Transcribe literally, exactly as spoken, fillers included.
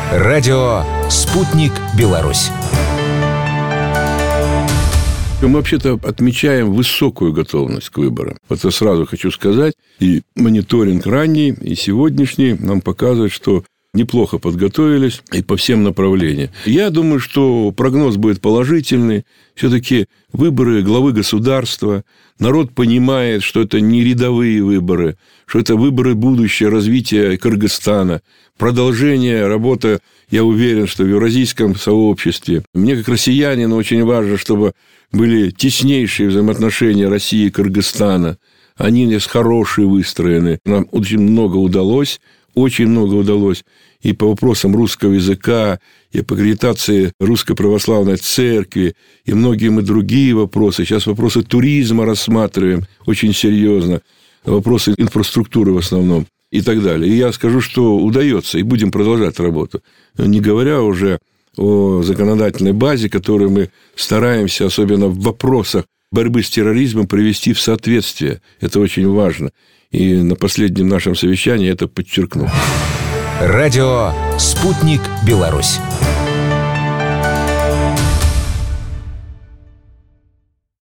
Радио «Спутник Беларусь». Мы вообще-то отмечаем высокую готовность к выборам. Это сразу хочу сказать. И мониторинг ранний, и сегодняшний нам показывает, что неплохо подготовились и по всем направлениям. Я думаю, что прогноз будет положительный. Все-таки выборы главы государства. Народ понимает, что это не рядовые выборы, что это выборы будущего развития Кыргызстана, продолжение работы, я уверен, что в евразийском сообществе. Мне, как россиянину, очень важно, чтобы были теснейшие взаимоотношения России и Кыргызстана. Они здесь хорошие выстроены. Нам очень много удалось, очень много удалось. И по вопросам русского языка, и по аккредитации Русской Православной Церкви, и многие мы другие вопросы. Сейчас вопросы туризма рассматриваем очень серьезно. Вопросы инфраструктуры в основном. И так далее. И я скажу, что удается, и будем продолжать работу. Не говоря уже о законодательной базе, которую мы стараемся, особенно в вопросах борьбы с терроризмом, привести в соответствие. Это очень важно. И на последнем нашем совещании это подчеркну. Радио «Спутник Беларусь».